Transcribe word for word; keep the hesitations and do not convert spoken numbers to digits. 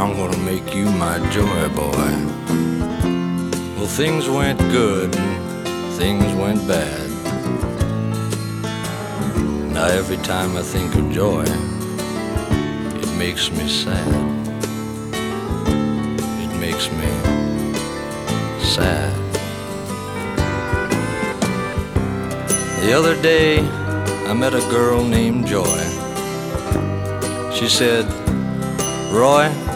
I'm gonna make you my joy boy. Well, things went good and things went bad. Now every time I think of joy, it makes me sad. It makes me sad. The other day I met a girl named Joy. She said, Roy,